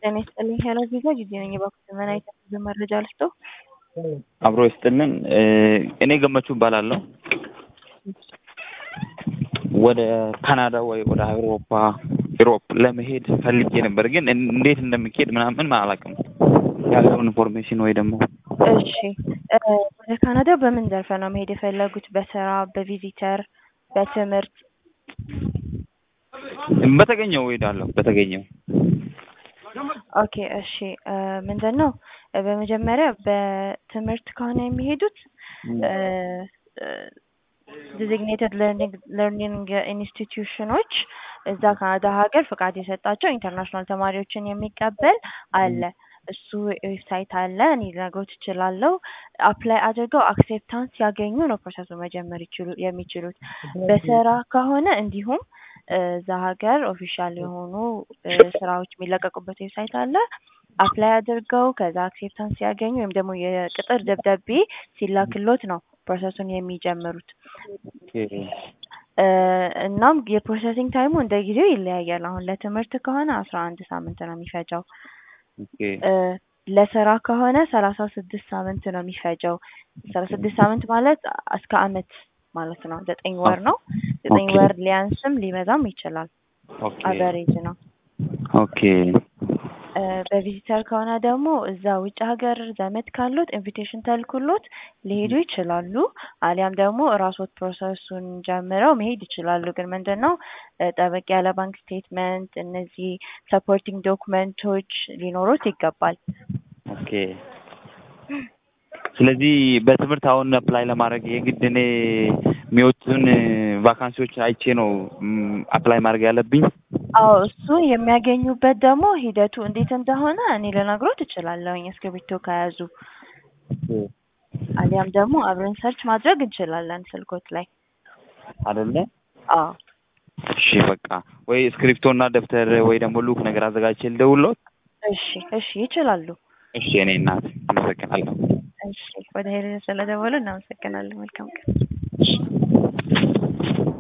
ጤና ይስጥልኝ ሄሎ ቪዛ ጊዜ ነኝ እባክዎት ምን አይነት መረጃ ልስጥዎ? አብሮ ይስጥልን እኔ ገመቹ እባላለሁ። ወደ ካናዳ ወይ ወደ ኢሮፕ ለመሄድ ፈልጌ ነበር ግን እንዴት እንደምሄድ ምናምን አላውቅም። ያለውን ኢንፎርሜሽን ወይ ደግሞ እሺ ወደ ካናዳ በምን ዘርፍ ነው መሄድ የፈለጉት? በስራ፣ በቪዚተር፣ በትምህርት? በተገኘው እሄዳለሁ በተገኘው። ኦኬ እሺ ምንድነው በመጀመሪያ በትምህርት ከሆነ የሚሄዱት ዲዚግኔትድ ለርኒንግ ኢንስቲትዩሽኖች እዛ ካናዳ ሀገር ፍቃድ የሰጣቸው ኢንተርናሽናል ተማሪዎችን የሚቀበል አለ። እሱ ዌብሳይት አለ እኔ ልነግሮት እችላለሁ። አፕላይ አድርገው አክሴፕታንስ ሲያገኙ ነው ፕሮሰሱን መጀመር የሚችሉት። በስራ ከሆነ እንዲሁም እዛ ሀገር ኦፊሻል የሆኑ ስራዎች የሚለቀቁበት ዌብሳይት አለ። አፕላይ አድርገው ከዛ አክሴፕታንስ ሲያገኙ ወይም ደግሞ የቅጥር ደብዳቤ ሲላክሎት ነው ፕሮሰሱን የሚጀምሩት። እናም የፕሮሰሲንግ ታይሙ እንደ ጊዜው ይለያያል። አሁን ለትምህርት ከሆነ 11 ሳምንት ነው የሚፈጀው። ለስራ ከሆነ 36 ሳምንት ነው የሚፈጀው። 36 ሳምንት ማለት እስከ አመት ማለት ነው። 9 ወር ነው። 9 ወር ሊያንስም ሊበዛም ይችላል። አቨሬጅ ነው። ኦኬ በቪዚተር ከሆነ ደግሞ እዛ ውጭ ሀገር ዘመድ ካሉት ኢንቪቴሽን ተልኩሎት ሊሄዱ ይችላሉ። አሊያም ደግሞ ራስዎት ፕሮሰሱን ጀምረው መሄድ ይችላሉ። ግን ምንድነው ጠበቅ ያለ ባንክ ስቴትመንት፣ እነዚህ ሰፖርቲንግ ዶክመንቶች ሊኖሩት ይገባል። ኦኬ ስለዚህ በትምህርት አሁን አፕላይ ለማድረግ የግድ እኔ የሚወጡን ቫካንሲዎች አይቼ ነው አፕላይ ማድረግ ያለብኝ? አዎ እሱ የሚያገኙበት ደግሞ ሂደቱ እንዴት እንደሆነ እኔ ልነግሮት እችላለሁኝ እስክሪብቶ ከያዙ። አሊያም ደግሞ አብረን ሰርች ማድረግ እንችላለን ስልኮት ላይ አይደለ? አዎ እሺ በቃ ወይ እስክሪብቶና ደብተር ወይ ደግሞ ሉክ ነገር አዘጋጅቼ ልደውልዎት? እሺ ይችላሉ። እሺ እኔ እናት አመሰግናለሁ። እሺ ወደ ሄደ ስለደወሉ እናመሰግናለን። መልካም ቀን።